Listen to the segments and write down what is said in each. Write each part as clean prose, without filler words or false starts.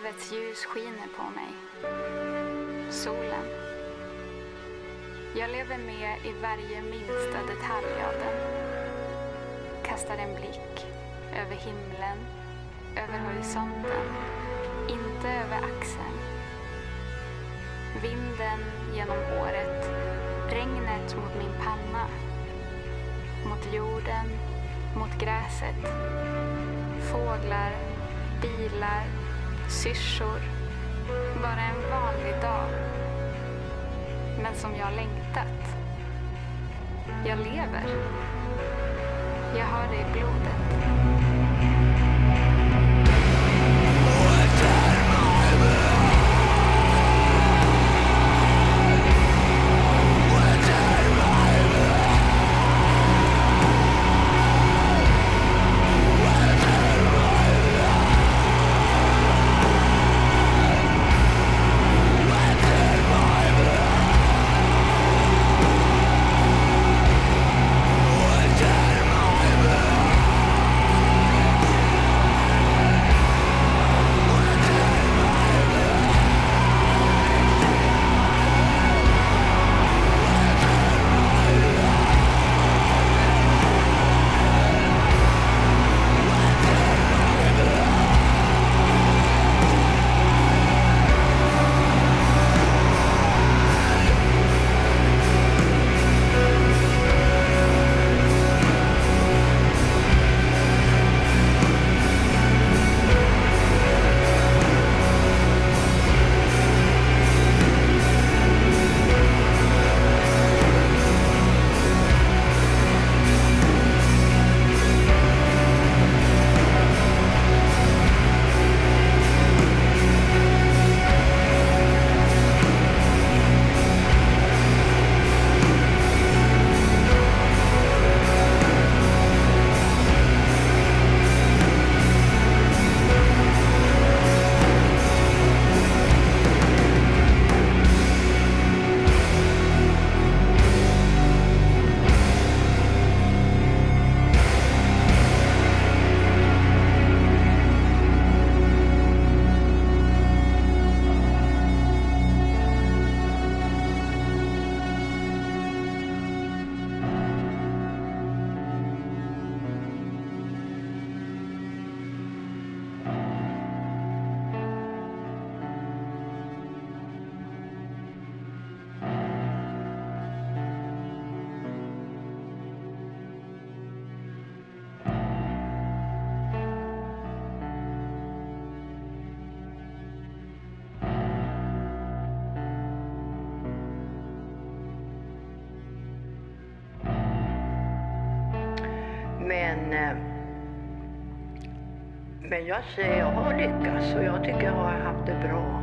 Livets ljus skiner på mig. Solen. Jag lever med i varje minsta detalj av den. Kastar en blick över himlen, över horisonten, inte över axeln. Vinden genom håret, regnet mot min panna. Mot jorden, mot gräset. Fåglar, bilar, syrsor. Bara en vanlig dag. Men som jag längtat. Jag lever. Jag har det i blodet. Men jag säger jag har lyckats och jag tycker jag har haft det bra.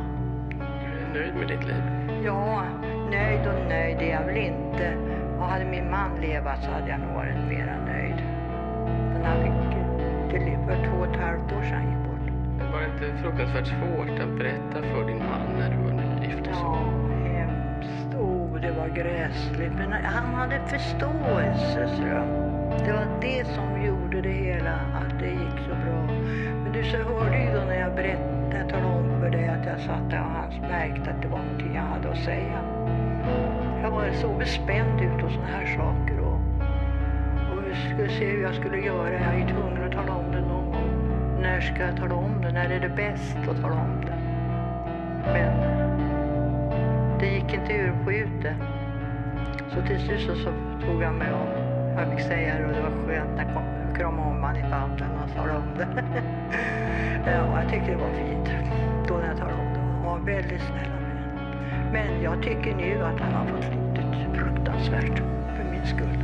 Du är nöjd med ditt liv? Ja, nöjd och nöjd är jag väl inte. Och hade min man levat så hade jag nog varit mera nöjd. Men han fick för 2,5 år sedan gick bort. Det var inte fruktansvärt svårt att berätta för din man när du var nygift och så? Ja, hemskt. Det var gräsligt. Men han hade förståelse, så det var det som gjorde det hela, att det gick så bra. Men du så hörde ju då när jag berättade, talade om för dig att jag satt där och han märkte att det var någonting jag hade att säga. Jag var så bespänd ut och såna här saker och jag skulle se hur jag skulle göra. Jag är ju tvungen att tala om det någon gång. När ska jag tala om det? När är det bäst att tala om det? Men det gick inte ur på ute. Så till slut så tog jag mig och jag fick säga det och det var skönt när jag kramade om han i famnen och talade om det. Ja, jag tyckte det var fint då när jag talade om det. Han var väldigt snäll med mig. Men jag tycker nu att han har fått litet fruktansvärt för min skull.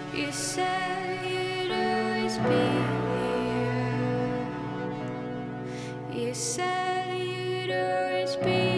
You said you'd always be here. You said you'd always be